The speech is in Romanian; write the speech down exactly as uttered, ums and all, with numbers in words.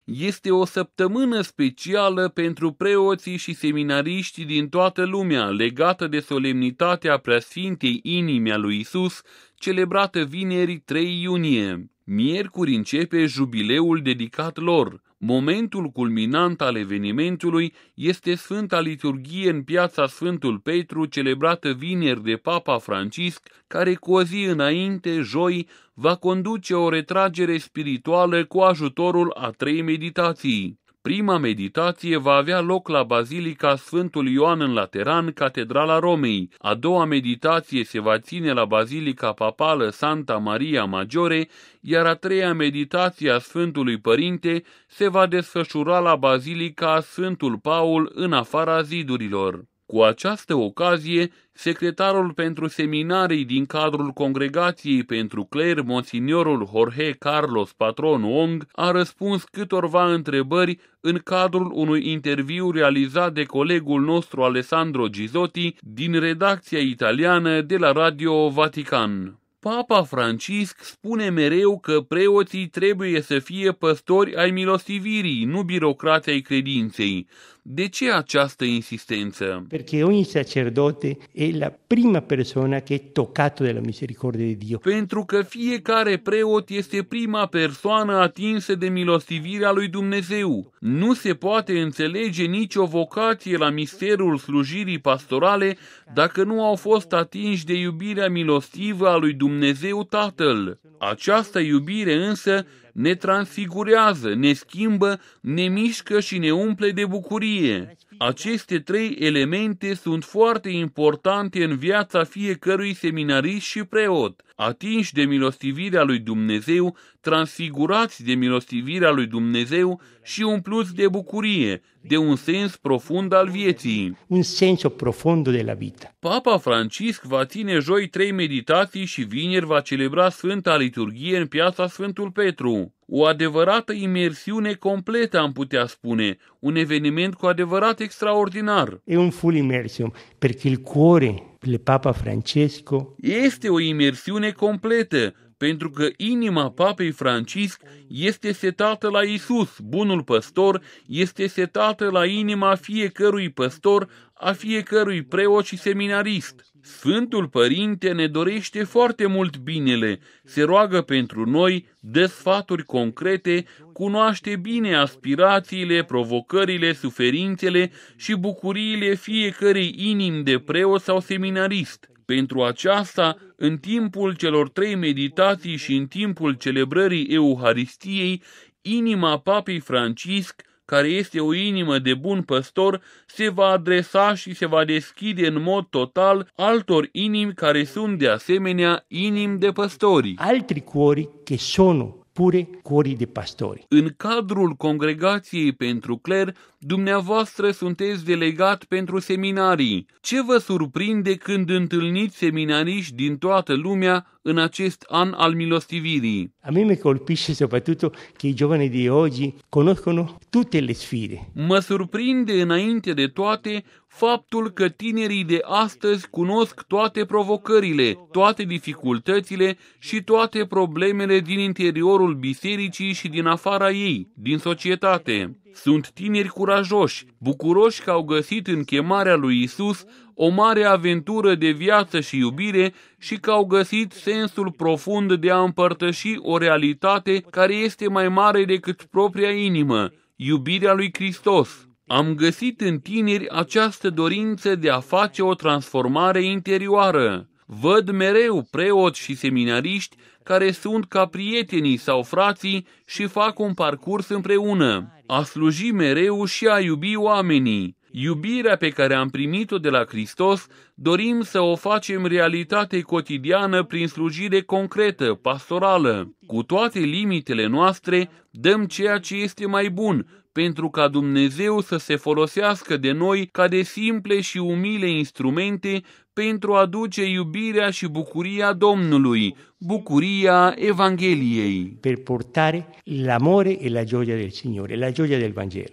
Este o săptămână specială pentru preoții și seminariștii din toată lumea, legată de solemnitatea Preasfintei Inimi a lui Isus, celebrată vineri trei iunie. Miercuri începe jubileul dedicat lor. Momentul culminant al evenimentului este Sfânta Liturghie în piața Sfântul Petru, celebrată vineri de Papa Francisc, care cu o zi înainte, joi, va conduce o retragere spirituală cu ajutorul a trei meditații. Prima meditație va avea loc la Bazilica Sfântul Ioan în Lateran, Catedrala Romei. A doua meditație se va ține la Bazilica Papală Santa Maria Maggiore, iar a treia meditație a Sfântului Părinte se va desfășura la Bazilica Sfântul Paul în afara zidurilor. Cu această ocazie, secretarul pentru seminarii din cadrul Congregației pentru Cler, Monsignorul Jorge Carlos Patron Ong, a răspuns câtorva întrebări în cadrul unui interviu realizat de colegul nostru Alessandro Gizotti din redacția italiană de la Radio Vatican. Papa Francisc spune mereu că preoții trebuie să fie păstori ai milostivirii, nu birocrați ai credinței. De ce această insistență? Perché ogni sacerdote è la prima persona che è toccato dalla misericordia di Dio. Pentru că fiecare preot este prima persoană atinsă de milostivirea lui Dumnezeu. Nu se poate înțelege nicio vocație la misterul slujirii pastorale dacă nu au fost atinși de iubirea milostivă a lui Dumnezeu Tatăl. Această iubire însă ne transfigurează, ne schimbă, ne mișcă și ne umple de bucurie. Aceste trei elemente sunt foarte importante în viața fiecărui seminarist și preot. Atinși de milostivirea lui Dumnezeu, transfigurați de milostivirea lui Dumnezeu și umpluți de bucurie, de un sens profund al vieții. Un senso profondo della vita. Papa Francisc va ține joi trei meditații și vineri va celebra Sfânta Liturghie în piața Sfântul Petru. O adevărată imersiune completă, am putea spune, un eveniment cu adevărat extraordinar. È un full immersion, perché il cuore del Papa Francesco este o imersiune completă, pentru că inima Papei Francisc este setată la Isus, bunul păstor, este setată la inima fiecărui păstor, a fiecărui preot și seminarist. Sfântul Părinte ne dorește foarte mult binele, se roagă pentru noi, dă sfaturi concrete, cunoaște bine aspirațiile, provocările, suferințele și bucuriile fiecărei inimi de preot sau seminarist. Pentru aceasta, în timpul celor trei meditații și în timpul celebrării Euharistiei, inima Papei Francisc, care este o inimă de bun păstor, se va adresa și se va deschide în mod total altor inimi care sunt de asemenea inimi de păstori. Altri cuori che sono pure cuori de pastori. În cadrul Congregației pentru Cler, dumneavoastră sunteți delegat pentru seminarii. Ce vă surprinde când întâlniți seminariști din toată lumea în acest an al milostivirii? A me mi colpisce soprattutto che i giovani di oggi conoscono tutte le sfide. Mă surprinde înainte de toate faptul că tinerii de astăzi cunosc toate provocările, toate dificultățile și toate problemele din interiorul bisericii și din afara ei, din societate. Sunt tineri curajoși, bucuroși că au găsit în chemarea lui Isus o mare aventură de viață și iubire și că au găsit sensul profund de a împărtăși o realitate care este mai mare decât propria inimă, iubirea lui Hristos. Am găsit în tineri această dorință de a face o transformare interioară. Văd mereu preoți și seminariști care sunt ca prietenii sau frații și fac un parcurs împreună. A sluji mereu și a iubi oamenii. Iubirea pe care am primit-o de la Hristos dorim să o facem realitate cotidiană prin slujire concretă, pastorală. Cu toate limitele noastre, dăm ceea ce este mai bun, pentru ca Dumnezeu să se folosească de noi ca de simple și umile instrumente pentru a aduce iubirea și bucuria Domnului, bucuria Evangheliei. Per portare l'amore e la gioia del Signore, la gioia del Vangelo.